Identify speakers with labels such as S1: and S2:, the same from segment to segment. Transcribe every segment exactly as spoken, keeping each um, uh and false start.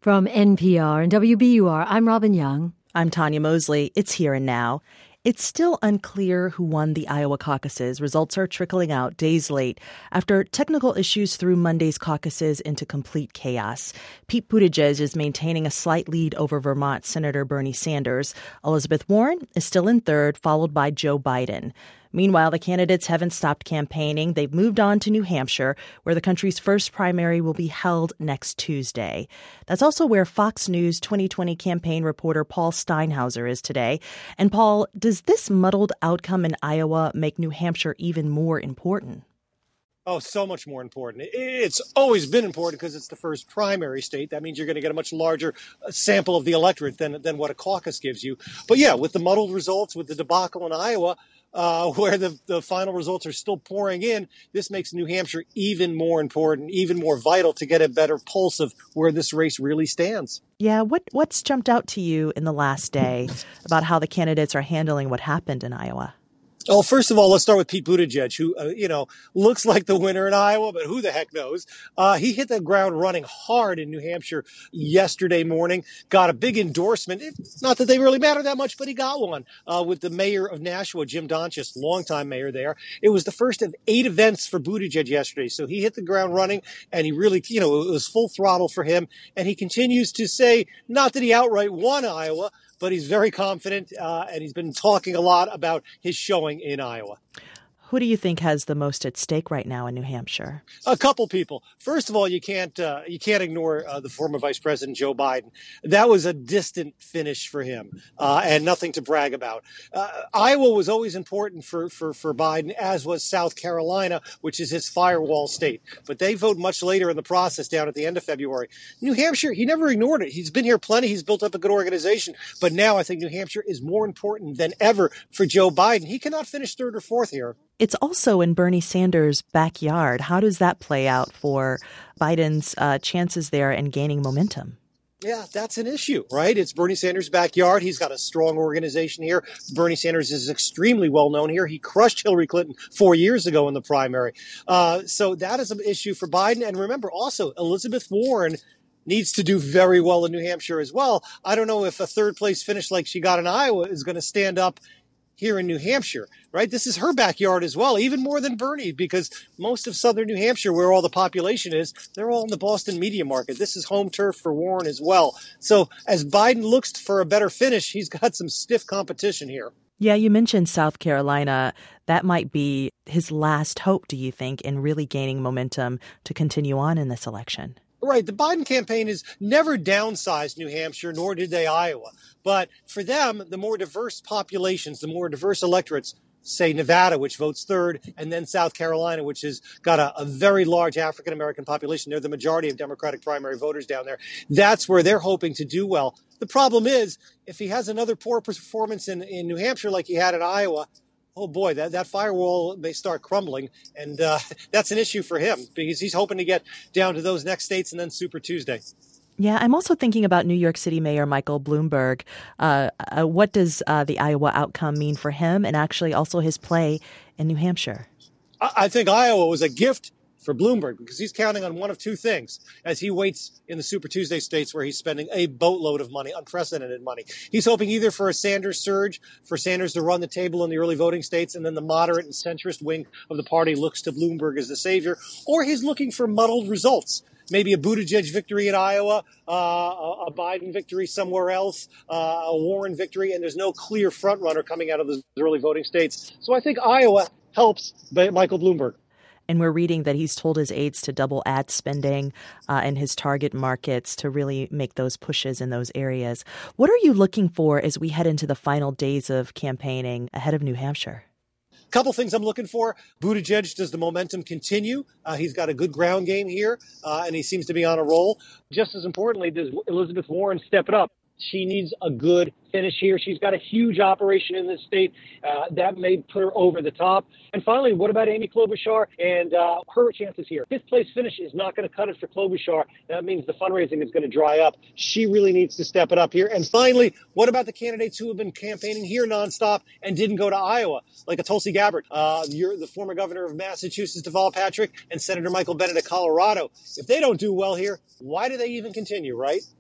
S1: From N P R and W B U R, I'm Robin Young.
S2: I'm Tanya Mosley. It's Here and Now. It's still unclear who won the Iowa caucuses. Results are trickling out days late after technical issues threw Monday's caucuses into complete chaos. Pete Buttigieg is maintaining a slight lead over Vermont Senator Bernie Sanders. Elizabeth Warren is still in third, followed by Joe Biden. Meanwhile, the candidates haven't stopped campaigning. They've moved on to New Hampshire, where the country's first primary will be held next Tuesday. That's also where Fox News twenty twenty campaign reporter Paul Steinhauser is today. And Paul, does this muddled outcome in Iowa make New Hampshire even more important?
S3: Oh, so much more important. It's always been important because it's the first primary state. That means you're going to get a much larger sample of the electorate than, than what a caucus gives you. But yeah, with the muddled results, with the debacle in Iowa, uh, where the, the final results are still pouring in, this makes New Hampshire even more important, even more vital to get a better pulse of where this race really stands.
S2: Yeah, what what's jumped out to you in the last day about how the candidates are handling what happened in Iowa?
S3: Well, first of all, let's start with Pete Buttigieg, who, uh, you know, looks like the winner in Iowa, but who the heck knows? Uh, he hit the ground running hard in New Hampshire yesterday morning, got a big endorsement. It's not that they really matter that much, but he got one uh, with the mayor of Nashua, Jim Donchis, longtime mayor there. It was the first of eight events for Buttigieg yesterday. So he hit the ground running and he really, you know, it was full throttle for him. And he continues to say, not that he outright won Iowa, but he's very confident, uh, and he's been talking a lot about his showing in Iowa.
S2: Who do you think has the most at stake right now in New Hampshire?
S3: A couple people. First of all, you can't uh, you can't ignore uh, the former Vice President Joe Biden. That was a distant finish for him, uh, and nothing to brag about. Uh, Iowa was always important for, for, for Biden, as was South Carolina, which is his firewall state. But they vote much later in the process, down at the end of February. New Hampshire, he never ignored it. He's been here plenty. He's built up a good organization. But now I think New Hampshire is more important than ever for Joe Biden. He cannot finish third or fourth here.
S2: It's also in Bernie Sanders' backyard. How does that play out for Biden's uh, chances there and gaining momentum?
S3: Yeah, that's an issue, right? It's Bernie Sanders' backyard. He's got a strong organization here. Bernie Sanders is extremely well known here. He crushed Hillary Clinton four years ago in the primary. Uh, so that is an issue for Biden. And remember, also, Elizabeth Warren needs to do very well in New Hampshire as well. I don't know if a third place finish like she got in Iowa is going to stand up here in New Hampshire, right? This is her backyard as well, even more than Bernie, because most of southern New Hampshire, where all the population is, they're all in the Boston media market. This is home turf for Warren as well. So as Biden looks for a better finish, he's got some stiff competition here.
S2: Yeah, you mentioned South Carolina. That might be his last hope, do you think, in really gaining momentum to continue on in this election?
S3: Right. The Biden campaign has never downsized New Hampshire, nor did they Iowa. But for them, the more diverse populations, the more diverse electorates, say Nevada, which votes third, and then South Carolina, which has got a, a very large African-American population. They're the majority of Democratic primary voters down there. That's where they're hoping to do well. The problem is, if he has another poor performance in, in New Hampshire like he had in Iowa, oh boy, that, that firewall may start crumbling. And uh, that's an issue for him because he's hoping to get down to those next states and then Super Tuesday.
S2: Yeah, I'm also thinking about New York City Mayor Michael Bloomberg. Uh, uh, what does uh, the Iowa outcome mean for him and actually also his play in New Hampshire?
S3: I, I think Iowa was a gift for Bloomberg because he's counting on one of two things as he waits in the Super Tuesday states where he's spending a boatload of money, unprecedented money. He's hoping either for a Sanders surge, for Sanders to run the table in the early voting states, and then the moderate and centrist wing of the party looks to Bloomberg as the savior, or he's looking for muddled results. Maybe a Buttigieg victory in Iowa, uh, a Biden victory somewhere else, uh, a Warren victory, and there's no clear front runner coming out of the early voting states. So I think Iowa helps Michael Bloomberg.
S2: And we're reading that he's told his aides to double ad spending uh, in his target markets to really make those pushes in those areas. What are you looking for as we head into the final days of campaigning ahead of New Hampshire?
S3: A couple things I'm looking for. Buttigieg, does the momentum continue? Uh, he's got a good ground game here, uh, and he seems to be on a roll. Just as importantly, does Elizabeth Warren step it up? She needs a good finish here. She's got a huge operation in this state. Uh, that may put her over the top. And finally, what about Amy Klobuchar and uh, her chances here? Fifth place finish is not going to cut it for Klobuchar. That means the fundraising is going to dry up. She really needs to step it up here. And finally, what about the candidates who have been campaigning here nonstop and didn't go to Iowa, like a Tulsi Gabbard, uh, you're the former governor of Massachusetts, Deval Patrick, and Senator Michael Bennet of Colorado? If they don't do well here, why do they even continue, right?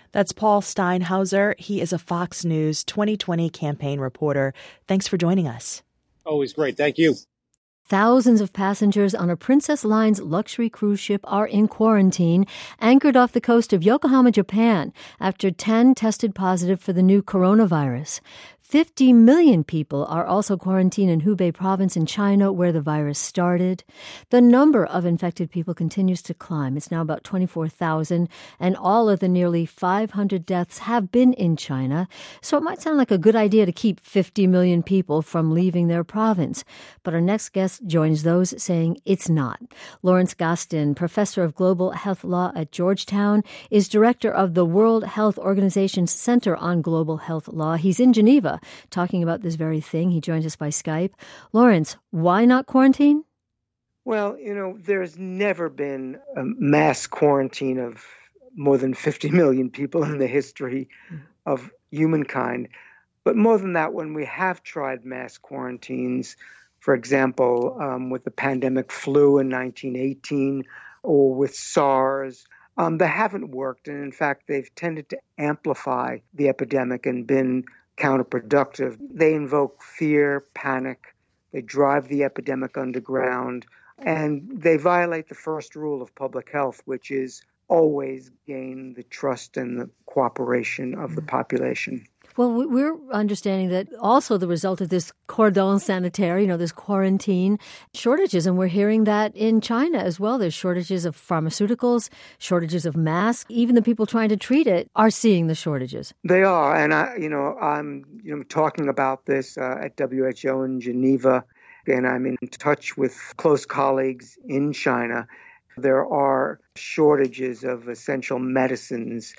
S2: That's Paul Steinhauser. He is a Fox News twenty twenty campaign reporter. Thanks for joining us.
S3: Always great. Thank you.
S1: Thousands of passengers on a Princess Lines luxury cruise ship are in quarantine, anchored off the coast of Yokohama, Japan, after ten tested positive for the new coronavirus. fifty million people are also quarantined in Hubei province in China, where the virus started. The number of infected people continues to climb. It's now about twenty-four thousand, and all of the nearly five hundred deaths have been in China. So it might sound like a good idea to keep fifty million people from leaving their province. But our next guest joins those saying it's not. Lawrence Gostin, professor of global health law at Georgetown, is director of the World Health Organization's Center on Global Health Law. He's in Geneva talking about this very thing. He joins us by Skype. Lawrence, why not quarantine?
S4: Well, you know, there's never been a mass quarantine of more than fifty million people in the history of humankind. But more than that, when we have tried mass quarantines, for example, um, with the pandemic flu in nineteen eighteen or with SARS, um, they haven't worked. And in fact, they've tended to amplify the epidemic and been counterproductive. They invoke fear, panic, they drive the epidemic underground, and they violate the first rule of public health, which is always gain the trust and the cooperation of the population.
S1: Well, we're understanding that also the result of this cordon sanitaire, you know, this quarantine shortages, and we're hearing that in China as well. There's shortages of pharmaceuticals, shortages of masks. Even the people trying to treat it are seeing the shortages.
S4: They are, and I, you know, I'm, you know, talking about this uh, at W H O in Geneva, and I'm in touch with close colleagues in China. There are shortages of essential medicines,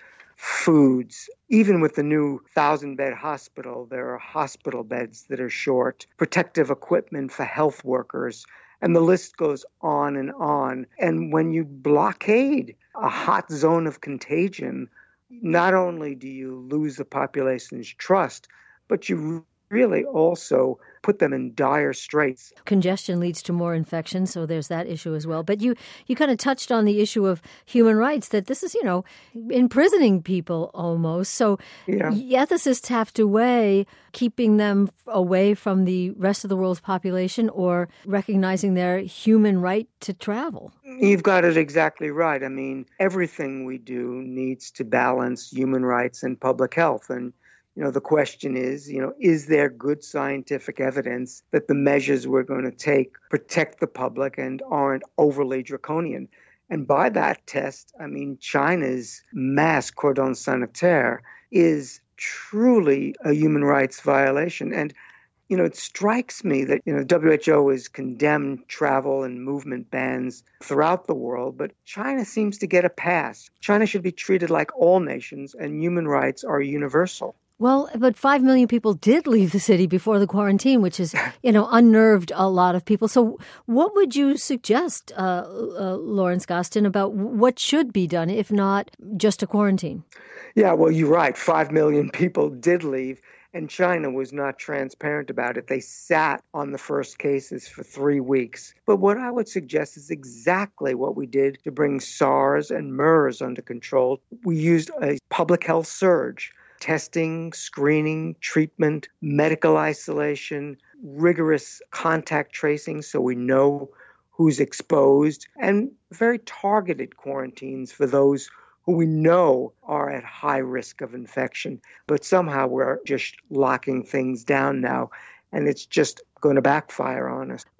S4: foods. Even with the new thousand-bed hospital, there are hospital beds that are short, protective equipment for health workers, and the list goes on and on. And when you blockade a hot zone of contagion, not only do you lose the population's trust, but you really also put them in dire straits.
S1: Congestion leads to more infection, so there's that issue as well. But you, you kind of touched on the issue of human rights, that this is, you know, imprisoning people almost. So
S4: yeah.
S1: ethicists have to weigh keeping them away from the rest of the world's population or recognizing their human right to travel.
S4: You've got it exactly right. I mean, everything we do needs to balance human rights and public health. And you know, the question is, you know, is there good scientific evidence that the measures we're going to take protect the public and aren't overly draconian? And by that test, I mean, China's mass cordon sanitaire is truly a human rights violation. And, you know, it strikes me that, you know, W H O has condemned travel and movement bans throughout the world, but China seems to get a pass. China should be treated like all nations, and human rights are universal.
S1: Well, but five million people did leave the city before the quarantine, which is, you know, unnerved a lot of people. So what would you suggest, uh, uh, Lawrence Gostin, about what should be done, if not just a quarantine?
S4: Yeah, well, you're right. Five million people did leave, and China was not transparent about it. They sat on the first cases for three weeks. But what I would suggest is exactly what we did to bring SARS and MERS under control. We used a public health surge. Testing, screening, treatment, medical isolation, rigorous contact tracing so we know who's exposed, and very targeted quarantines for those who we know are at high risk of infection. But somehow we're just locking things down now, and it's just going to backfire on us.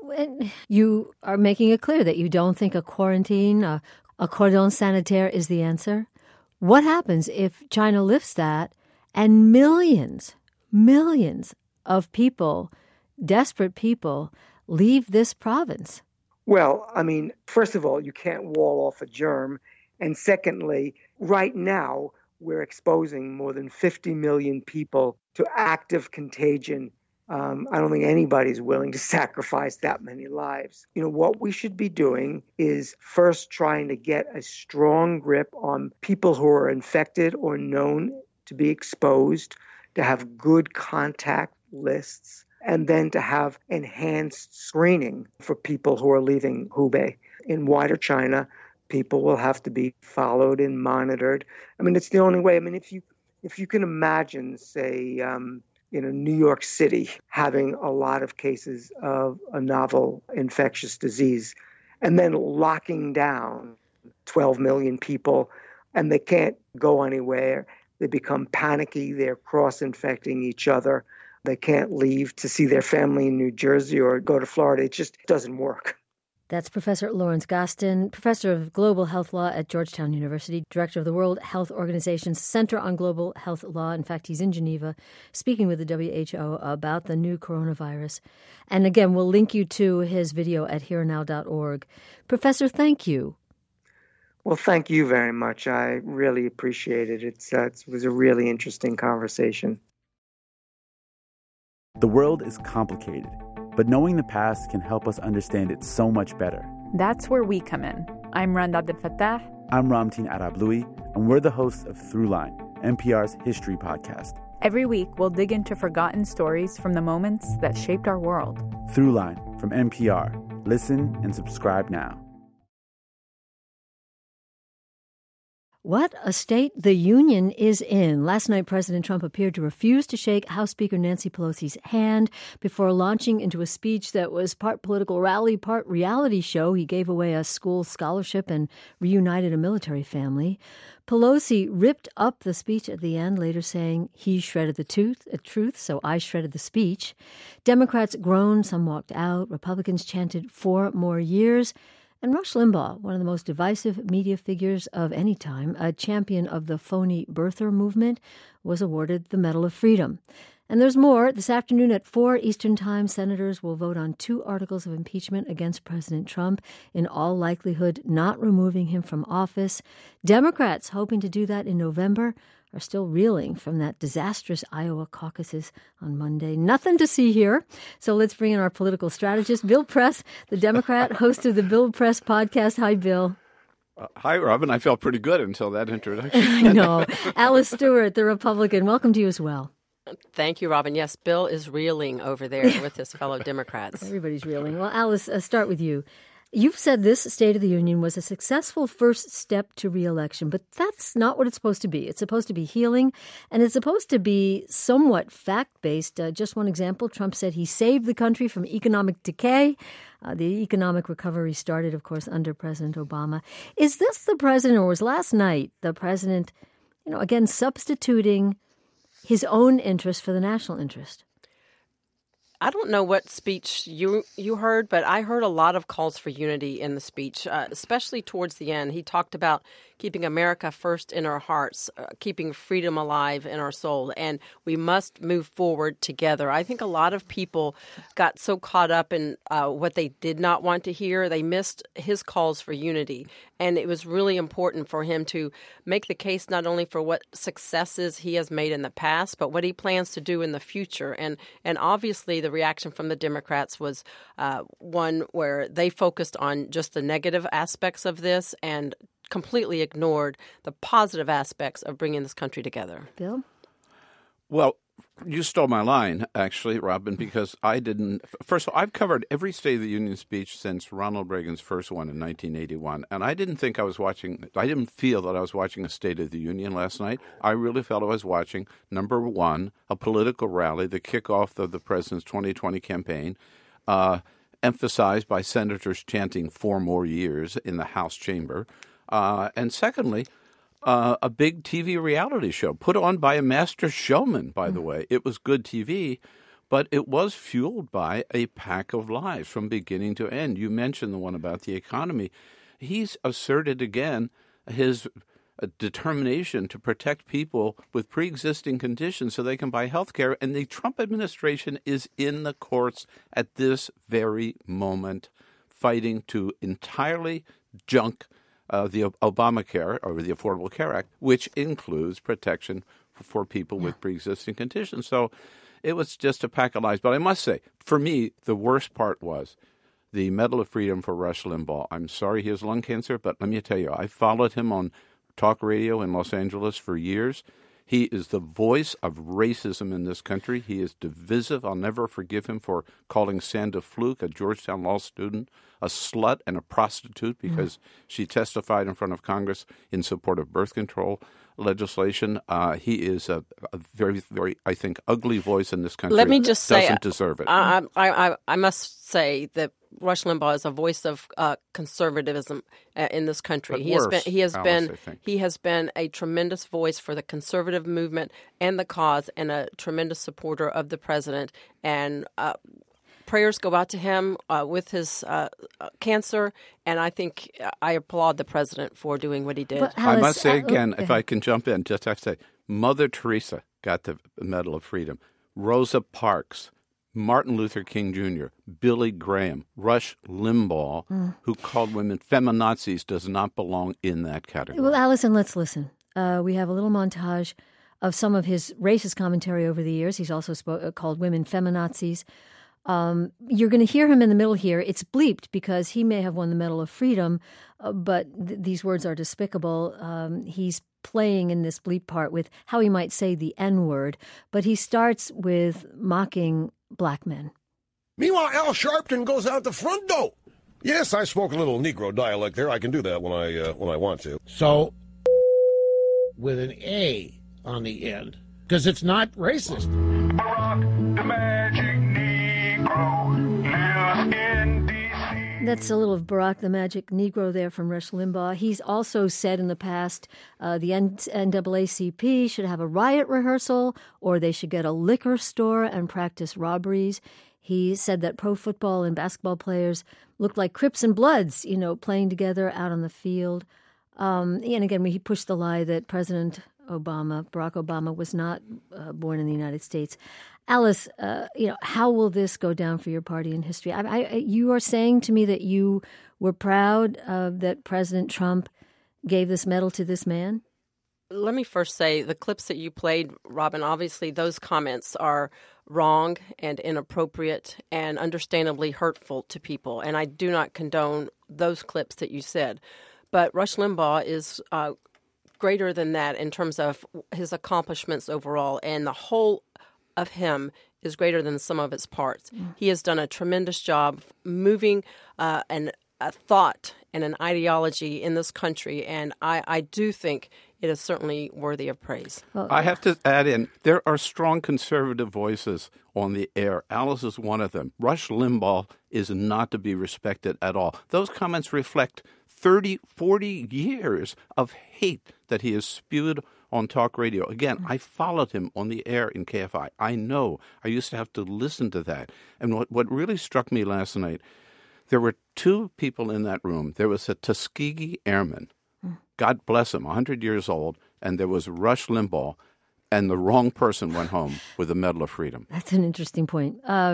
S1: You are making it clear that you don't think a quarantine, a, a cordon sanitaire is the answer. What happens if China lifts that and millions, millions of people, desperate people, leave this province?
S4: Well, I mean, first of all, you can't wall off a germ. And secondly, right now, we're exposing more than fifty million people to active contagion. Um, I don't think anybody's willing to sacrifice that many lives. You know, what we should be doing is first trying to get a strong grip on people who are infected or known to be exposed, to have good contact lists, and then to have enhanced screening for people who are leaving Hubei. In wider China, people will have to be followed and monitored. I mean, it's the only way. I mean, if you if you can imagine, say, um, you know, New York City having a lot of cases of a novel infectious disease and then locking down twelve million people and they can't go anywhere. They become panicky. They're cross-infecting each other. They can't leave to see their family in New Jersey or go to Florida. It just doesn't work.
S1: That's Professor Lawrence Gostin, professor of global health law at Georgetown University, director of the World Health Organization's Center on Global Health Law. In fact, he's in Geneva speaking with the W H O about the new coronavirus. And again, we'll link you to his video at here now dot org. Professor, thank you.
S4: Well, thank you very much. I really appreciate it. It's, uh, it was a really interesting conversation.
S5: The world is complicated, but knowing the past can help us understand it so much better.
S6: That's where we come in. I'm Rand Abdel Fattah.
S5: I'm Ramtin Arablouei, and we're the hosts of Throughline, N P R's history podcast.
S6: Every week, we'll dig into forgotten stories from the moments that shaped our world.
S5: Throughline from N P R. Listen and subscribe now.
S1: What a state the union is in. Last night, President Trump appeared to refuse to shake House Speaker Nancy Pelosi's hand before launching into a speech that was part political rally, part reality show. He gave away a school scholarship and reunited a military family. Pelosi ripped up the speech at the end, later saying he shredded the tooth, uh, truth, so I shredded the speech. Democrats groaned, some walked out. Republicans chanted four more years. And Rush Limbaugh, one of the most divisive media figures of any time, a champion of the phony birther movement, was awarded the Medal of Freedom. And there's more. This afternoon at four Eastern Time, senators will vote on two articles of impeachment against President Trump, in all likelihood not removing him from office. Democrats, hoping to do that in November, are still reeling from that disastrous Iowa caucuses on Monday. Nothing to see here. So let's bring in our political strategist, Bill Press, the Democrat, host of the Bill Press podcast. Hi, Bill.
S7: Uh, hi, Robin. I felt pretty good until that introduction.
S1: I know. Alice Stewart, the Republican. Welcome to you as well.
S8: Thank you, Robin. Yes, Bill is reeling over there with his fellow Democrats.
S1: Everybody's reeling. Well, Alice, uh, start with you. You've said this State of the Union was a successful first step to re-election, but that's not what it's supposed to be. It's supposed to be healing, and it's supposed to be somewhat fact-based. Uh, just one example, Trump said he saved the country from economic decay. Uh, the economic recovery started, of course, under President Obama. Is this the president, or was last night the president, you know, again, substituting his own interest for the national interest?
S8: I don't know what speech you you heard, but I heard a lot of calls for unity in the speech, uh, especially towards the end. He talked about keeping America first in our hearts, uh, keeping freedom alive in our soul, and we must move forward together. I think a lot of people got so caught up in uh, what they did not want to hear. They missed his calls for unity, and it was really important for him to make the case not only for what successes he has made in the past, but what he plans to do in the future. And and obviously the reaction from the Democrats was uh, one where they focused on just the negative aspects of this and completely ignored the positive aspects of bringing this country together.
S1: Bill?
S7: Well, you stole my line, actually, Robin, because I didn't – first of all, I've covered every State of the Union speech since Ronald Reagan's first one in nineteen eighty-one, and I didn't think I was watching – I didn't feel that I was watching a State of the Union last night. I really felt I was watching, number one, a political rally, the kickoff of the president's twenty twenty campaign, uh, emphasized by senators chanting four more years in the House chamber. Uh, and secondly, uh, a big T V reality show put on by a master showman, by the way. It was good T V, but it was fueled by a pack of lies from beginning to end. You mentioned the one about the economy. He's asserted again his uh, determination to protect people with pre-existing conditions so they can buy health care. And the Trump administration is in the courts at this very moment fighting to entirely junk Uh, the Obamacare, or the Affordable Care Act, which includes protection for, for people yeah. with pre-existing conditions. So it was just a pack of lies. But I must say, for me, the worst part was the Medal of Freedom for Rush Limbaugh. I'm sorry he has lung cancer, but let me tell you, I followed him on talk radio in Los Angeles for years. He is the voice of racism in this country. He is divisive. I'll never forgive him for calling Sandra Fluke, a Georgetown law student, a slut and a prostitute because mm. she testified in front of Congress in support of birth control legislation. Uh, he is a, a very, very, I think, ugly voice in this country.
S8: Let me just
S7: doesn't
S8: say,
S7: doesn't deserve it.
S8: I, I, I, I must say that Rush Limbaugh is a voice of uh, conservatism uh, in this country.
S7: But
S8: he
S7: worse,
S8: has been, he has
S7: Alice,
S8: been, he has been a tremendous voice for the conservative movement and the cause, and a tremendous supporter of the president. And uh, prayers go out to him uh, with his uh, cancer, and I think I applaud the president for doing what he did.
S1: But
S7: I
S1: Alice,
S7: must say
S1: uh,
S7: again,
S1: okay.
S7: if I can jump in, just have to say, Mother Teresa got the Medal of Freedom. Rosa Parks, Martin Luther King Junior, Billy Graham, Rush Limbaugh, mm. who called women feminazis, does not belong in that category.
S1: Well, Allison, let's listen. Uh, we have a little montage of some of his racist commentary over the years. He's also spoke, uh, called women feminazis. Um, you're going to hear him in the middle here. It's bleeped because he may have won the Medal of Freedom, uh, but th- these words are despicable. Um, he's playing in this bleep part with how he might say the N-word, but he starts with mocking black men.
S9: Meanwhile, Al Sharpton goes out the front door. Yes, I spoke a little Negro dialect there. I can do that when I uh, when I want to.
S10: So, with an A on the end, because it's not racist.
S11: Barack, the magic Negro, lives in D C
S1: That's a little of Barack the Magic Negro there from Rush Limbaugh. He's also said in the past uh, the N double A C P should have a riot rehearsal, or they should get a liquor store and practice robberies. He said that pro football and basketball players looked like Crips and Bloods, you know, playing together out on the field. Um, and again, he pushed the lie that President Obama, Barack Obama, was not uh, born in the United States. Alice, uh, you know, how will this go down for your party in history? I, I, you are saying to me that you were proud uh, that President Trump gave this medal to this man?
S8: Let me first say the clips that you played, Robin, obviously those comments are wrong and inappropriate and understandably hurtful to people. And I do not condone those clips that you said. But Rush Limbaugh is uh, greater than that in terms of his accomplishments overall. And the whole of him is greater than the sum of its parts. Mm. He has done a tremendous job moving uh, an, a thought and an ideology in this country. And I, I do think it is certainly worthy of praise.
S7: Well, I have to add in, there are strong conservative voices on the air. Alice is one of them. Rush Limbaugh is not to be respected at all. Those comments reflect thirty, forty years of hate that he has spewed on talk radio. Again, mm-hmm. I followed him on the air in K F I. I know. I used to have to listen to that. And what, what really struck me last night, there were two people in that room. There was a Tuskegee Airman, God bless him, one hundred years old, and there was Rush Limbaugh, and the wrong person went home with the Medal of Freedom.
S1: That's an interesting point. Uh,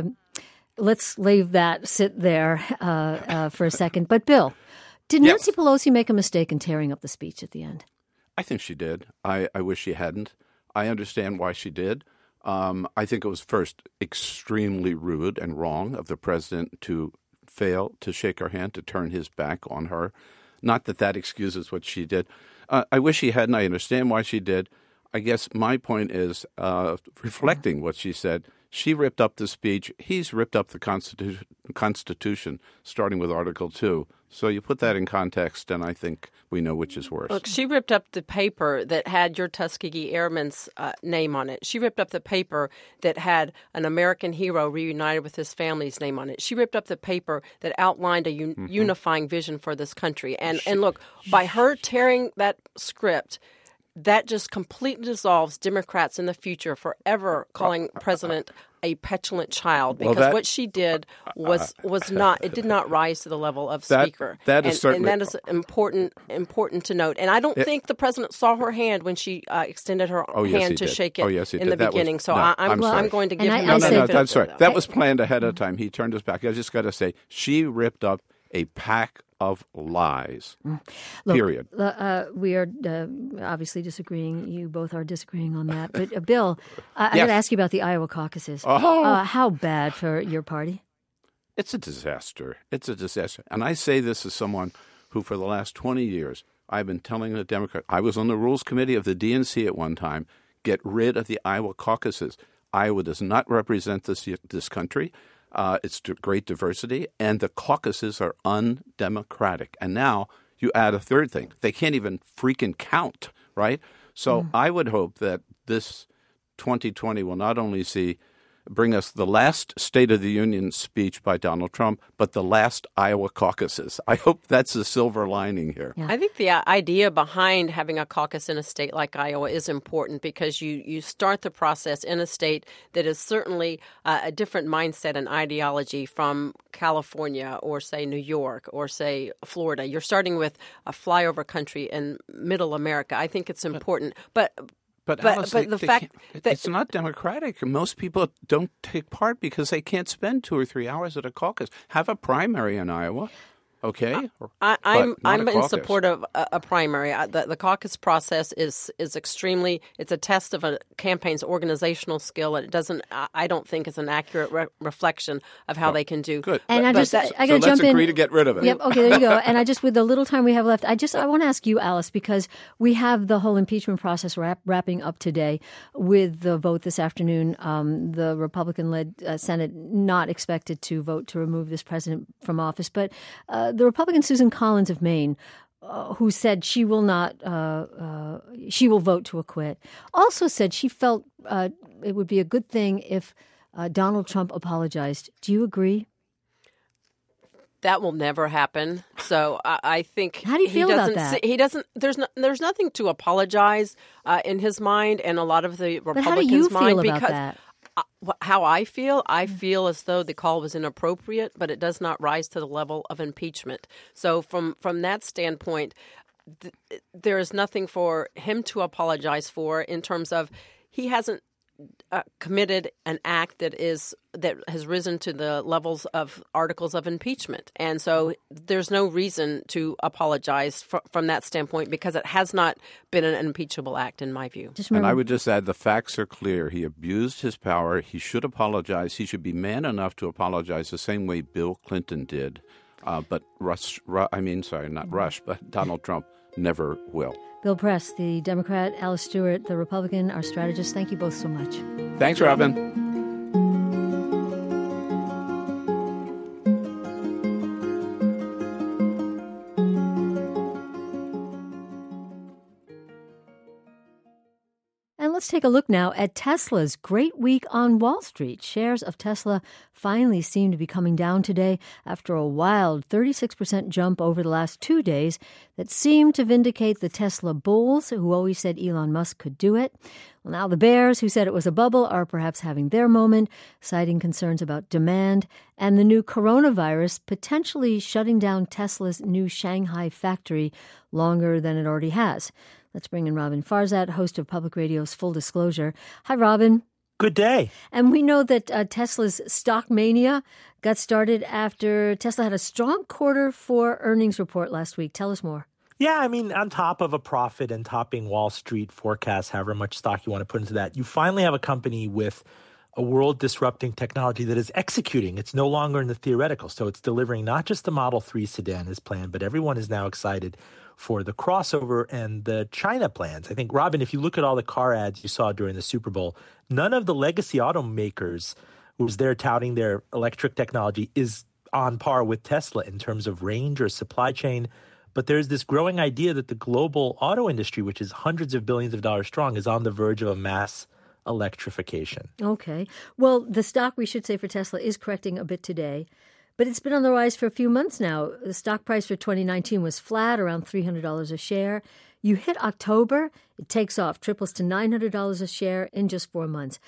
S1: let's leave that sit there uh, uh, for a second. But, Bill, did
S7: yes.
S1: Nancy Pelosi make a mistake in tearing up the speech at the end?
S7: I think she did. I, I wish she hadn't. I understand why she did. Um, I think it was first extremely rude and wrong of the president to fail to shake her hand, to turn his back on her. Not that that excuses what she did. Uh, I wish she hadn't. I understand why she did. I guess my point is, uh, reflecting what she said, she ripped up the speech. He's ripped up the Constitu- Constitution, starting with Article two. So you put that in context, and I think we know which is worse.
S8: Look, she ripped up the paper that had your Tuskegee Airman's uh, name on it. She ripped up the paper that had an American hero reunited with his family's name on it. She ripped up the paper that outlined a un- mm-hmm. unifying vision for this country. And, and look, by her tearing that script, that just completely dissolves Democrats in the future forever calling President a petulant child, because well, that, what she did was was not it did not rise to the level of
S7: that,
S8: speaker.
S7: That is
S8: and,
S7: certainly
S8: and that is important important to note. And I don't it, think the president saw her hand when she uh, extended her
S7: oh, yes,
S8: hand to
S7: did.
S8: shake it
S7: oh, yes,
S8: in
S7: did.
S8: the
S7: that
S8: beginning.
S7: Was,
S8: so
S7: no,
S8: I, I'm
S7: I'm,
S8: well, I'm going to give
S1: I,
S8: him
S7: no,
S8: a
S7: no, no, that's right.
S8: That,
S7: that was planned ahead of time. He turned his back. I just got to say, she ripped up a pack of lies,
S1: Look,
S7: period.
S1: Uh, we are uh, obviously disagreeing. You both are disagreeing on that. But, uh, Bill, I, I
S7: yes.
S1: got to ask you about the Iowa caucuses.
S7: Oh.
S1: Uh, how bad for your party?
S7: It's a disaster. It's a disaster. And I say this as someone who, for the last twenty years, I've been telling the Democrats, I was on the Rules Committee of the D N C at one time, get rid of the Iowa caucuses. Iowa does not represent this this country. Uh, it's great diversity, and the caucuses are undemocratic. And now you add a third thing. They can't even freaking count, right? So mm. I would hope that this twenty twenty will not only see bring us the last State of the Union speech by Donald Trump, but the last Iowa caucuses. I hope that's the silver lining here.
S8: Yeah. I think the idea behind having a caucus in a state like Iowa is important because you, you start the process in a state that is certainly uh, a different mindset and ideology from California or, say, New York or, say, Florida. You're starting with a flyover country in middle America. I think it's important. But
S7: But,
S8: but,
S7: Alice,
S8: but
S7: they,
S8: the
S7: they
S8: fact that
S7: it's not democratic. Most people don't take part because they can't spend two or three hours at a caucus. Have a primary in Iowa, okay?
S8: I, I'm I'm in support of a, a primary. I, the, the caucus process is is extremely. It's a test of a campaign's organizational skill. It doesn't. I, I don't think is an accurate re- reflection of how oh, they can do.
S7: Good.
S1: And
S7: but,
S1: I just
S7: that,
S1: I got to
S7: so
S1: jump
S7: let's agree
S1: in.
S7: to get rid of it.
S1: Yep. Okay. There you go. And I just with the little time we have left, I just I want to ask you, Alice, because we have the whole impeachment process wrap, wrapping up today with the vote this afternoon. Um, the Republican-led uh, Senate not expected to vote to remove this president from office, but uh, the Republican Susan Collins of Maine, uh, who said she will not, uh, uh, she will vote to acquit, also said she felt uh, it would be a good thing if uh, Donald Trump apologized. Do you agree?
S8: That will never happen. So I, I think
S1: how do you feel
S8: he
S1: about
S8: doesn't
S1: that?
S8: See, he doesn't. There's no, there's nothing to apologize uh, in his mind, and a lot of the Republicans'
S1: but how do you
S8: mind
S1: feel about
S8: because.
S1: that?
S8: How I feel, I feel as though the call was inappropriate, but it does not rise to the level of impeachment. So from, from that standpoint, th- there is nothing for him to apologize for in terms of he hasn't uh, committed an act that is that has risen to the levels of articles of impeachment. And so there's no reason to apologize fr- from that standpoint because it has not been an impeachable act in my view.
S7: And I would just add the facts are clear. He abused his power. He should apologize. He should be man enough to apologize the same way Bill Clinton did. Uh, but Rush, Ru- I mean, sorry, not Rush, but Donald Trump never will.
S1: Bill Press, the Democrat, Alice Stewart, the Republican, our strategist. Thank you both so much.
S7: Thanks, Robin.
S1: And let's take a look now at Tesla's great week on Wall Street. Shares of Tesla finally seem to be coming down today after a wild thirty-six percent jump over the last two days that seemed to vindicate the Tesla bulls, who always said Elon Musk could do it. Well, now the bears, who said it was a bubble, are perhaps having their moment, citing concerns about demand and the new coronavirus potentially shutting down Tesla's new Shanghai factory longer than it already has. Let's bring in Robin Farzad, host of Public Radio's Full Disclosure. Hi, Robin.
S12: Good day.
S1: And we know that uh, Tesla's stock mania got started after Tesla had a strong quarter four earnings report last week. Tell us more.
S12: Yeah, I mean, on top of a profit and topping Wall Street forecasts, however much stock you want to put into that, you finally have a company with a world-disrupting technology that is executing. It's no longer in the theoretical. So it's delivering not just the Model three sedan as planned, but everyone is now excited for the crossover and the China plans. I think, Robin, if you look at all the car ads you saw during the Super Bowl, none of the legacy automakers who was there touting their electric technology is on par with Tesla in terms of range or supply chain. But there's this growing idea that the global auto industry, which is hundreds of billions of dollars strong, is on the verge of a mass electrification.
S1: Okay. Well, the stock, we should say, for Tesla is correcting a bit today. But it's been on the rise for a few months now. The stock price for twenty nineteen was flat, around three hundred dollars a share. You hit October, it takes off, triples to nine hundred dollars a share in just four months.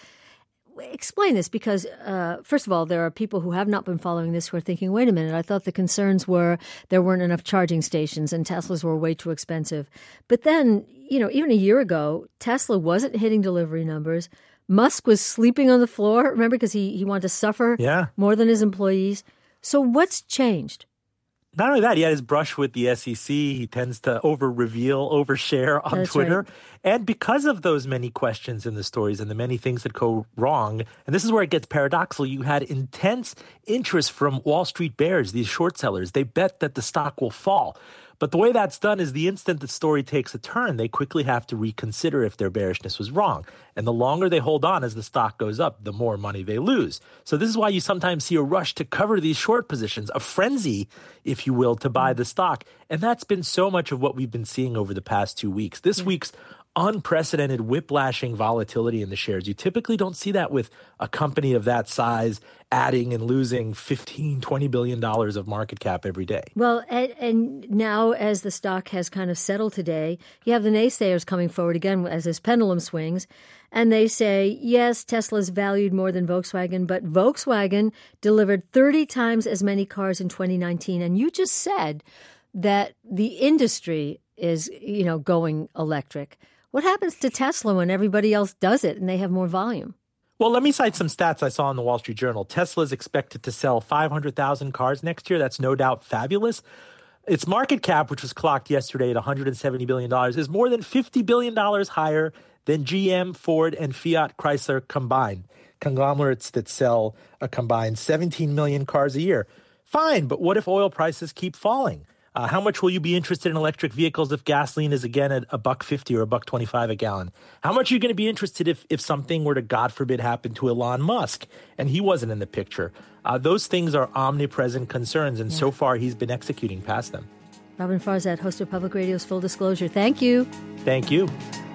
S1: Explain this because, uh, first of all, there are people who have not been following this who are thinking, wait a minute, I thought the concerns were there weren't enough charging stations and Teslas were way too expensive. But then, you know, even a year ago, Tesla wasn't hitting delivery numbers. Musk was sleeping on the floor, remember, because he, he wanted to suffer
S12: yeah.
S1: more than his employees. So what's changed?
S12: Not only that, he had his brush with the S E C. He tends to over-reveal, over-share on
S1: That's
S12: Twitter.
S1: Right.
S12: And because of those many questions in the stories and the many things that go wrong, and this is where it gets paradoxical, you had intense interest from Wall Street bears, these short sellers. They bet that the stock will fall. But the way that's done is the instant the story takes a turn, they quickly have to reconsider if their bearishness was wrong. And the longer they hold on as the stock goes up, the more money they lose. So this is why you sometimes see a rush to cover these short positions, a frenzy, if you will, to buy the stock. And that's been so much of what we've been seeing over the past two weeks. This yeah. week's unprecedented whiplashing volatility in the shares. You typically don't see that with a company of that size adding and losing fifteen, twenty billion dollars of market cap every day.
S1: Well, and, and now as the stock has kind of settled today, you have the naysayers coming forward again as this pendulum swings. And they say, yes, Tesla's valued more than Volkswagen, but Volkswagen delivered thirty times as many cars in twenty nineteen. And you just said that the industry is, you know, going electric. What happens to Tesla when everybody else does it and they have more volume?
S12: Well, let me cite some stats I saw in the Wall Street Journal. Tesla is expected to sell five hundred thousand cars next year. That's no doubt fabulous. Its market cap, which was clocked yesterday at one hundred seventy billion dollars, is more than fifty billion dollars higher than G M, Ford, and Fiat Chrysler combined, conglomerates that sell a combined seventeen million cars a year. Fine, but what if oil prices keep falling? Uh, how much will you be interested in electric vehicles if gasoline is again at a buck fifty or a buck twenty-five a gallon? How much are you going to be interested if, if something were to, God forbid, happen to Elon Musk and he wasn't in the picture? Uh, those things are omnipresent concerns, and yeah. so far he's been executing past them.
S1: Robin Farzad, host of Public Radio's Full Disclosure. Thank you.
S12: Thank you.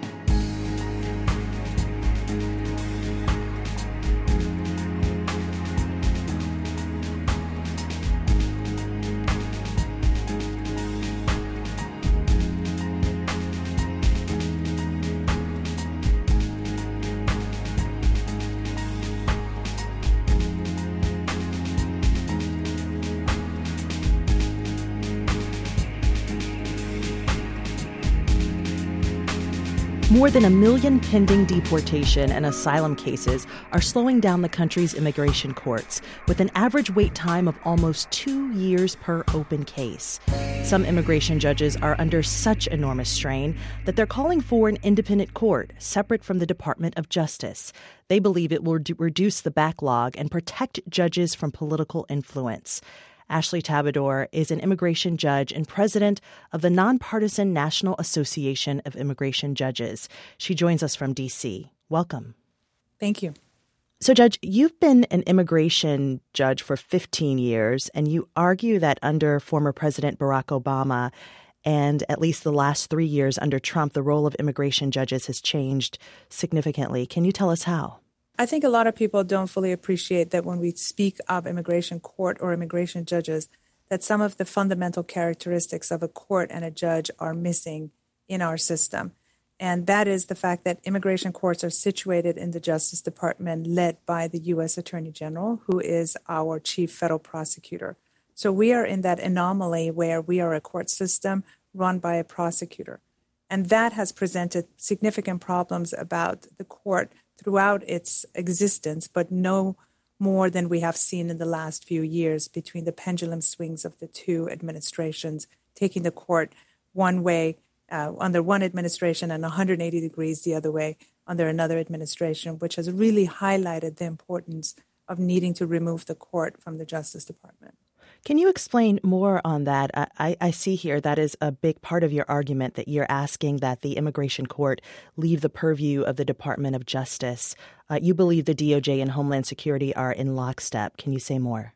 S2: More than a million pending deportation and asylum cases are slowing down the country's immigration courts, with an average wait time of almost two years per open case. Some immigration judges are under such enormous strain that they're calling for an independent court, separate from the Department of Justice. They believe it will d- reduce the backlog and protect judges from political influence. Ashley Tabador is an immigration judge and president of the nonpartisan National Association of Immigration Judges. She joins us from D C. Welcome.
S13: Thank you.
S2: So, Judge, you've been an immigration judge for fifteen years, and you argue that under former President Barack Obama and at least the last three years under Trump, the role of immigration judges has changed significantly. Can you tell us how?
S13: I think a lot of people don't fully appreciate that when we speak of immigration court or immigration judges, that some of the fundamental characteristics of a court and a judge are missing in our system. And that is the fact that immigration courts are situated in the Justice Department, led by the U S Attorney General, who is our chief federal prosecutor. So we are in that anomaly where we are a court system run by a prosecutor. And that has presented significant problems about the court throughout its existence, but no more than we have seen in the last few years between the pendulum swings of the two administrations, taking the court one way uh, under one administration and one hundred eighty degrees the other way under another administration, which has really highlighted the importance of needing to remove the court from the Justice Department.
S2: Can you explain more on that? I, I see here that is a big part of your argument, that you're asking that the immigration court leave the purview of the Department of Justice. Uh, you believe the D O J and Homeland Security are in lockstep. Can you say more?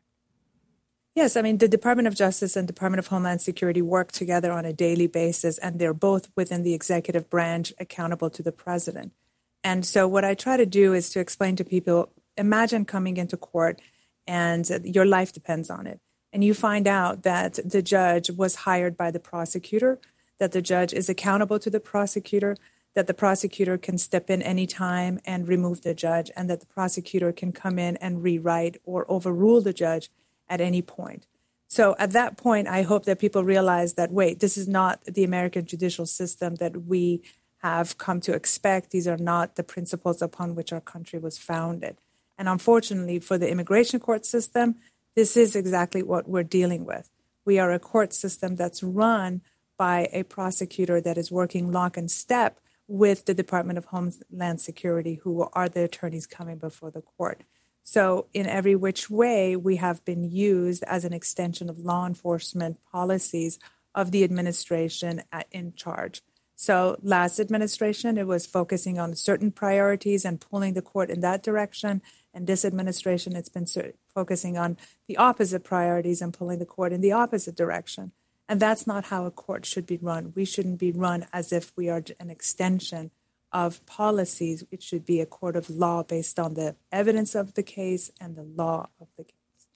S13: Yes, I mean, the Department of Justice and Department of Homeland Security work together on a daily basis, and they're both within the executive branch, accountable to the president. And so what I try to do is to explain to people, imagine coming into court and your life depends on it. And you find out that the judge was hired by the prosecutor, that the judge is accountable to the prosecutor, that the prosecutor can step in anytime and remove the judge, and that the prosecutor can come in and rewrite or overrule the judge at any point. So at that point, I hope that people realize that, wait, this is not the American judicial system that we have come to expect. These are not the principles upon which our country was founded. And unfortunately, for the immigration court system, this is exactly what we're dealing with. We are a court system that's run by a prosecutor that is working lock and step with the Department of Homeland Security, who are the attorneys coming before the court. So in every which way, we have been used as an extension of law enforcement policies of the administration at, in charge. So last administration, it was focusing on certain priorities and pulling the court in that direction. And this administration, it's been focusing on the opposite priorities and pulling the court in the opposite direction. And that's not how a court should be run. We shouldn't be run as if we are an extension of policies. It should be a court of law based on the evidence of the case and the law of the case.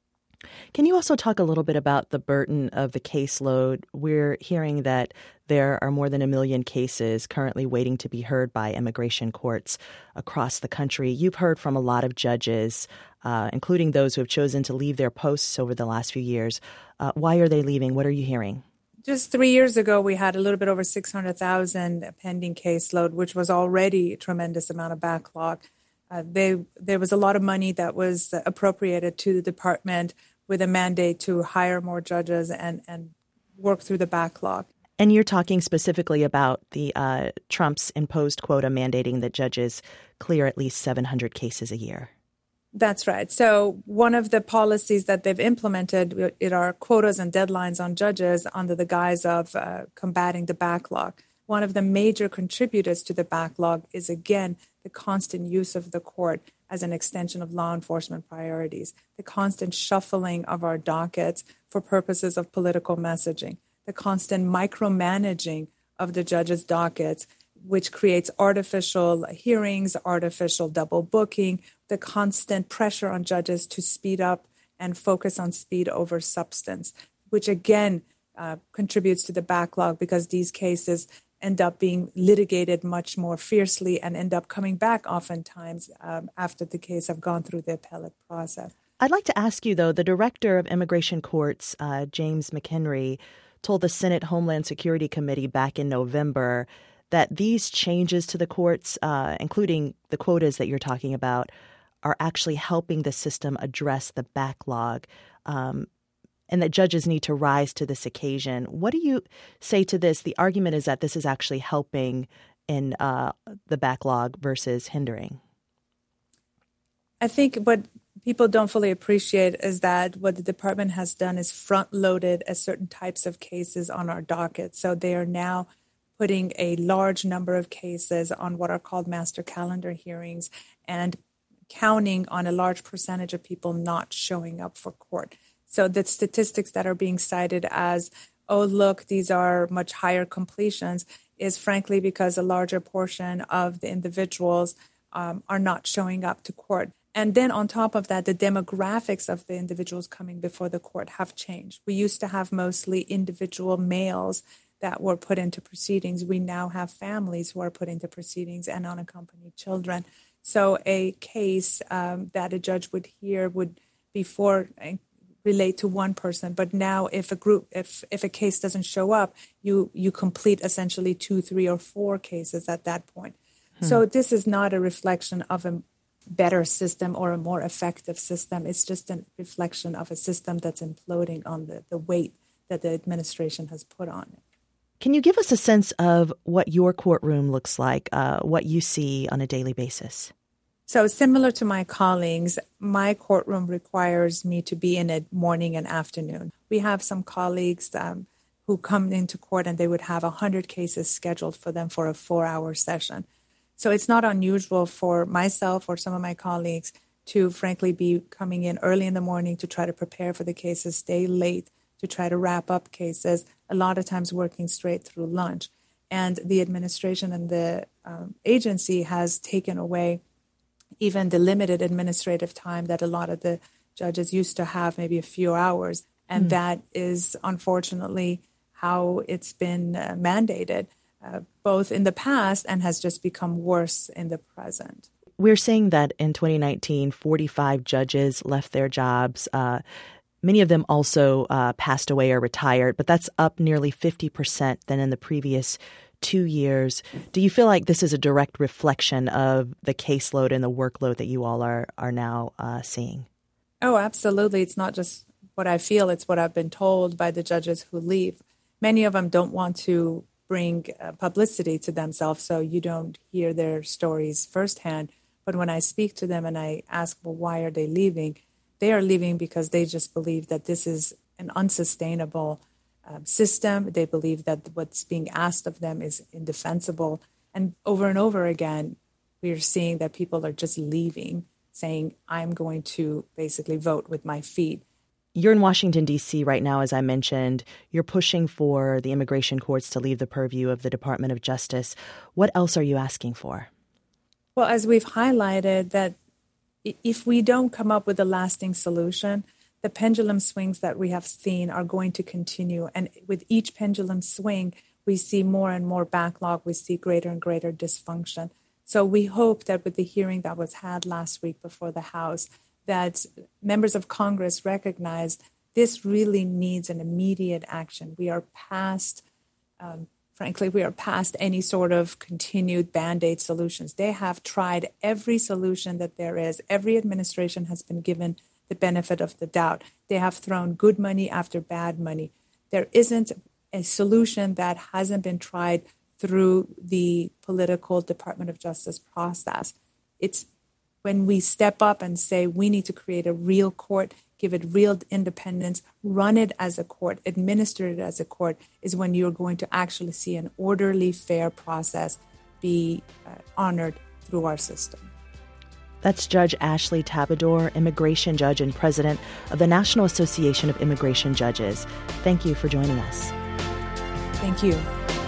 S2: Can you also talk a little bit about the burden of the caseload? We're hearing that there are more than a million cases currently waiting to be heard by immigration courts across the country. You've heard from a lot of judges, uh, including those who have chosen to leave their posts over the last few years. Uh, why are they leaving? What are you hearing?
S13: Just three years ago, we had a little bit over six hundred thousand pending caseload, which was already a tremendous amount of backlog. Uh, they, there was a lot of money that was appropriated to the department with a mandate to hire more judges and, and work through the backlog.
S2: And you're talking specifically about the uh, Trump's imposed quota mandating that judges clear at least seven hundred cases a year.
S13: That's right. So one of the policies that they've implemented it are quotas and deadlines on judges under the guise of uh, combating the backlog. One of the major contributors to the backlog is, again, the constant use of the court as an extension of law enforcement priorities, the constant shuffling of our dockets for purposes of political messaging, the constant micromanaging of the judges' dockets, which creates artificial hearings, artificial double booking, the constant pressure on judges to speed up and focus on speed over substance, which again uh, contributes to the backlog because these cases end up being litigated much more fiercely and end up coming back oftentimes um, after the case have gone through the appellate process.
S2: I'd like to ask you, though, the director of immigration courts, uh, James McHenry, told the Senate Homeland Security Committee back in November that these changes to the courts, uh, including the quotas that you're talking about, are actually helping the system address the backlog. Um, and that judges need to rise to this occasion. What do you say to this? The argument is that this is actually helping in uh, the backlog versus hindering.
S13: I think what people don't fully appreciate is that what the department has done is front-loaded a certain types of cases on our docket. So they are now putting a large number of cases on what are called master calendar hearings and counting on a large percentage of people not showing up for court. So the statistics that are being cited as, oh, look, these are much higher completions is frankly because a larger portion of the individuals um, are not showing up to court. And then on top of that, the demographics of the individuals coming before the court have changed. We used to have mostly individual males that were put into proceedings. We now have families who are put into proceedings and unaccompanied children. So a case um, that a judge would hear would before relate to one person, but now if a group, if if a case doesn't show up, you you complete essentially two, three, or four cases at that point. Hmm. So this is not a reflection of a better system or a more effective system. It's just a reflection of a system that's imploding on the, the weight that the administration has put on it.
S2: Can you give us a sense of what your courtroom looks like, uh, what you see on a daily basis?
S13: So similar to my colleagues, my courtroom requires me to be in it morning and afternoon. We have some colleagues um, who come into court and they would have one hundred cases scheduled for them for a four-hour session. So it's not unusual for myself or some of my colleagues to frankly be coming in early in the morning to try to prepare for the cases, stay late to try to wrap up cases, a lot of times working straight through lunch. And the administration and the um, agency has taken away even the limited administrative time that a lot of the judges used to have, maybe a few hours. And mm. that is unfortunately how it's been uh, mandated, uh, both in the past and has just become worse in the present.
S2: We're seeing that in twenty nineteen, forty-five judges left their jobs. Uh, many of them also uh, passed away or retired, but that's up nearly fifty percent than in the previous two years. Do you feel like this is a direct reflection of the caseload and the workload that you all are are now uh, seeing?
S13: Oh, absolutely. It's not just what I feel. It's what I've been told by the judges who leave. Many of them don't want to bring uh, publicity to themselves, so you don't hear their stories firsthand. But when I speak to them and I ask, well, why are they leaving? They are leaving because they just believe that this is an unsustainable um, system. They believe that what's being asked of them is indefensible. And over and over again, we are seeing that people are just leaving, saying, I'm going to basically vote with my feet.
S2: You're in Washington, D C right now, as I mentioned. You're pushing for the immigration courts to leave the purview of the Department of Justice. What else are you asking for?
S13: Well, as we've highlighted, that if we don't come up with a lasting solution, the pendulum swings that we have seen are going to continue. And with each pendulum swing, we see more and more backlog. We see greater and greater dysfunction. So we hope that with the hearing that was had last week before the House, that members of Congress recognize this really needs an immediate action. We are past, um, frankly, we are past any sort of continued Band-Aid solutions. They have tried every solution that there is. Every administration has been given the benefit of the doubt. They have thrown good money after bad money. There isn't a solution that hasn't been tried through the political Department of Justice process. It's when we step up and say we need to create a real court, give it real independence, run it as a court, administer it as a court, is when you're going to actually see an orderly, fair process be uh, honored through our system.
S2: That's Judge Ashley Tabador, immigration judge and president of the National Association of Immigration Judges. Thank you for joining us.
S13: Thank you.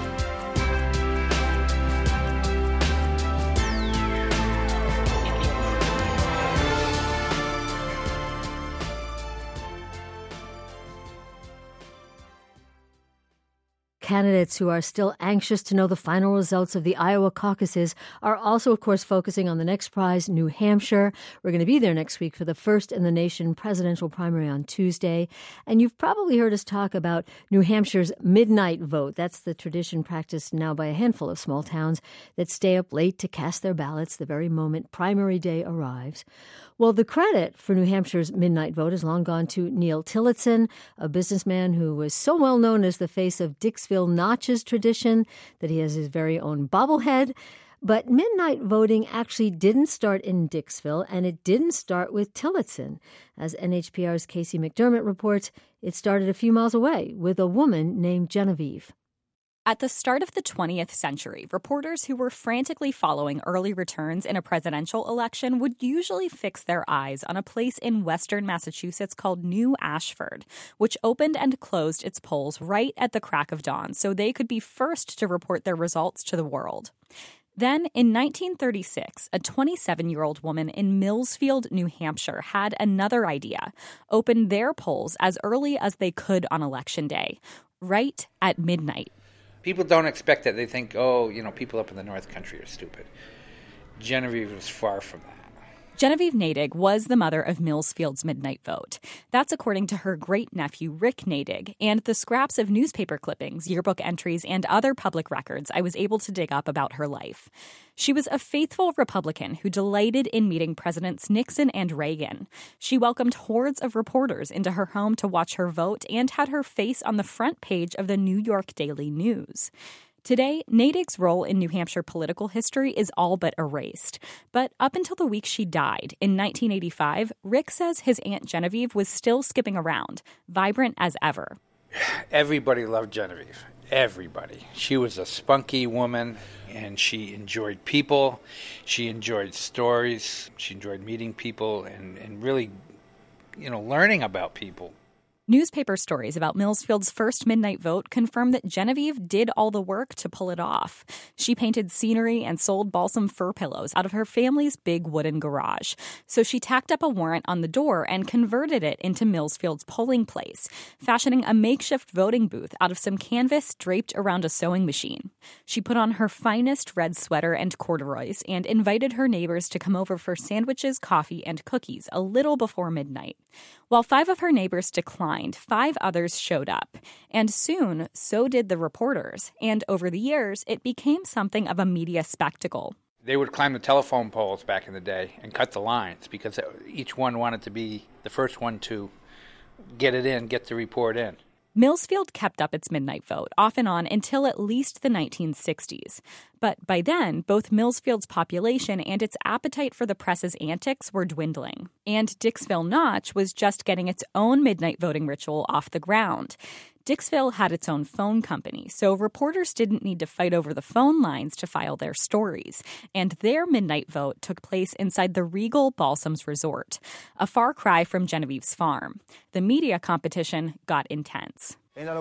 S1: Candidates who are still anxious to know the final results of the Iowa caucuses are also, of course, focusing on the next prize, New Hampshire. We're going to be there next week for the first in the nation presidential primary on Tuesday. And you've probably heard us talk about New Hampshire's midnight vote. That's the tradition practiced now by a handful of small towns that stay up late to cast their ballots the very moment primary day arrives. Well, the credit for New Hampshire's midnight vote has long gone to Neil Tillotson, a businessman who was so well known as the face of Dixville Notches tradition that he has his very own bobblehead. But midnight voting actually didn't start in Dixville, and it didn't start with Tillotson. As N H P R's Casey McDermott reports, it started a few miles away with a woman named Genevieve.
S14: At the start of the twentieth century, reporters who were frantically following early returns in a presidential election would usually fix their eyes on a place in western Massachusetts called New Ashford, which opened and closed its polls right at the crack of dawn so they could be first to report their results to the world. Then, in nineteen thirty-six, a twenty-seven-year-old woman in Millsfield, New Hampshire, had another idea: open their polls as early as they could on Election Day, right at midnight.
S15: People don't expect that. They think, oh, you know, people up in the North Country are stupid. Genevieve was far from that.
S14: Genevieve Nadig was the mother of Millsfield's midnight vote. That's according to her great-nephew, Rick Nadig, and the scraps of newspaper clippings, yearbook entries, and other public records I was able to dig up about her life. She was a faithful Republican who delighted in meeting Presidents Nixon and Reagan. She welcomed hordes of reporters into her home to watch her vote and had her face on the front page of the New York Daily News. Today, Nadig's role in New Hampshire political history is all but erased. But up until the week she died, in nineteen eighty-five, Rick says his Aunt Genevieve was still skipping around, vibrant as ever.
S15: Everybody loved Genevieve. Everybody. She was a spunky woman, and she enjoyed people. She enjoyed stories. She enjoyed meeting people and, and really, you know, learning about people.
S14: Newspaper stories about Millsfield's first midnight vote confirm that Genevieve did all the work to pull it off. She painted scenery and sold balsam fir pillows out of her family's big wooden garage. So she tacked up a warrant on the door and converted it into Millsfield's polling place, fashioning a makeshift voting booth out of some canvas draped around a sewing machine. She put on her finest red sweater and corduroys and invited her neighbors to come over for sandwiches, coffee, and cookies a little before midnight. While five of her neighbors declined, five others showed up. And soon, so did the reporters. And over the years, it became something of a media spectacle.
S15: They would climb the telephone poles back in the day and cut the lines because each one wanted to be the first one to get it in, get the report in.
S14: Millsfield kept up its midnight vote off and on until at least the nineteen sixties. But by then, both Millsfield's population and its appetite for the press's antics were dwindling. And Dixville Notch was just getting its own midnight voting ritual off the ground. Dixville had its own phone company, so reporters didn't need to fight over the phone lines to file their stories. And their midnight vote took place inside the Regal Balsams Resort, a far cry from Genevieve's farm. The media competition got intense.
S16: Le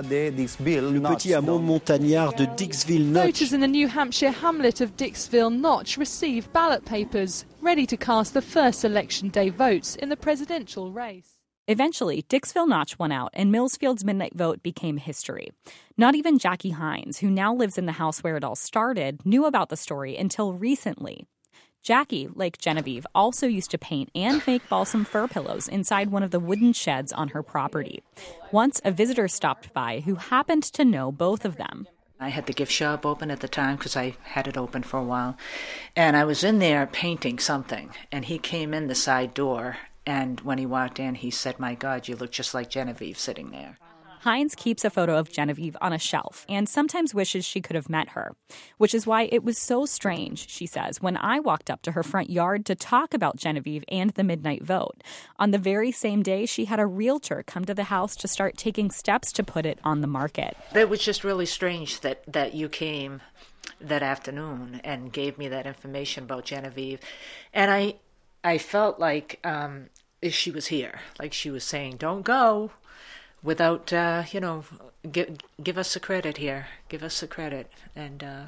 S16: petit hameau montagnard de Dixville Notch.
S17: Voters in the New Hampshire hamlet of Dixville Notch received ballot papers, ready to cast the first election day votes in the presidential race.
S14: Eventually, Dixville Notch won out, and Millsfield's midnight vote became history. Not even Jackie Hines, who now lives in the house where it all started, knew about the story until recently. Jackie, like Genevieve, also used to paint and make balsam fir pillows inside one of the wooden sheds on her property. Once, a visitor stopped by who happened to know both of them.
S18: I had the gift shop open at the time because I had it open for a while. And I was in there painting something, and he came in the side door. And when he walked in, he said, "My God, you look just like Genevieve sitting there."
S14: Hines keeps a photo of Genevieve on a shelf and sometimes wishes she could have met her, which is why it was so strange, she says, when I walked up to her front yard to talk about Genevieve and the midnight vote. On the very same day, she had a realtor come to the house to start taking steps to put it on the market.
S18: It was just really strange that, that you came that afternoon and gave me that information about Genevieve. And I... I felt like um, if she was here, like she was saying, "Don't go without, uh, you know, give, give us the credit here. Give us the credit, and uh,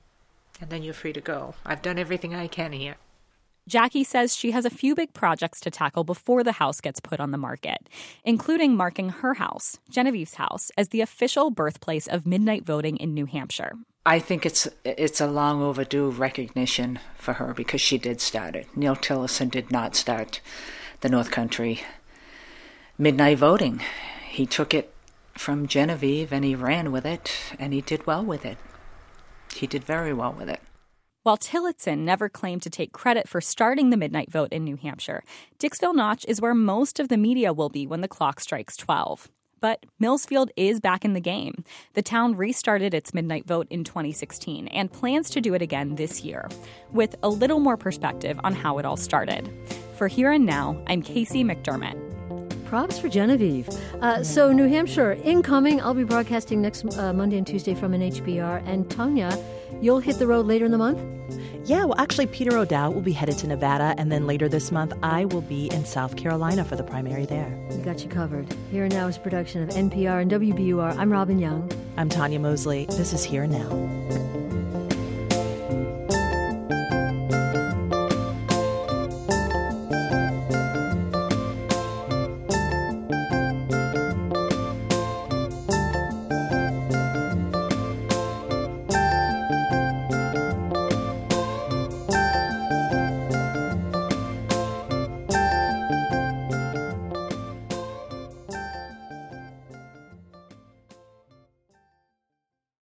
S18: and then you're free to go. I've done everything I can here."
S14: Jackie says she has a few big projects to tackle before the house gets put on the market, including marking her house, Genevieve's house, as the official birthplace of midnight voting in New Hampshire.
S18: I think it's it's a long overdue recognition for her because she did start it. Neil Tillerson did not start the North Country midnight voting. He took it from Genevieve and he ran with it, and he did well with it. He did very well with it.
S14: While Tillotson never claimed to take credit for starting the midnight vote in New Hampshire, Dixville Notch is where most of the media will be when the clock strikes twelve. But Millsfield is back in the game. The town restarted its midnight vote in twenty sixteen and plans to do it again this year, with a little more perspective on how it all started. For Here and Now, I'm Casey McDermott.
S1: Props for Genevieve. Uh, so New Hampshire, incoming. I'll be broadcasting next uh, Monday and Tuesday from an H B R. And Tanya, you'll hit the road later in the month?
S2: Yeah, well, actually, Peter O'Dowd will be headed to Nevada, and then later this month, I will be in South Carolina for the primary there.
S1: We got you covered. Here and Now is a production of N P R and W B U R. I'm Robin Young.
S2: I'm Tanya Mosley. This is Here and Now.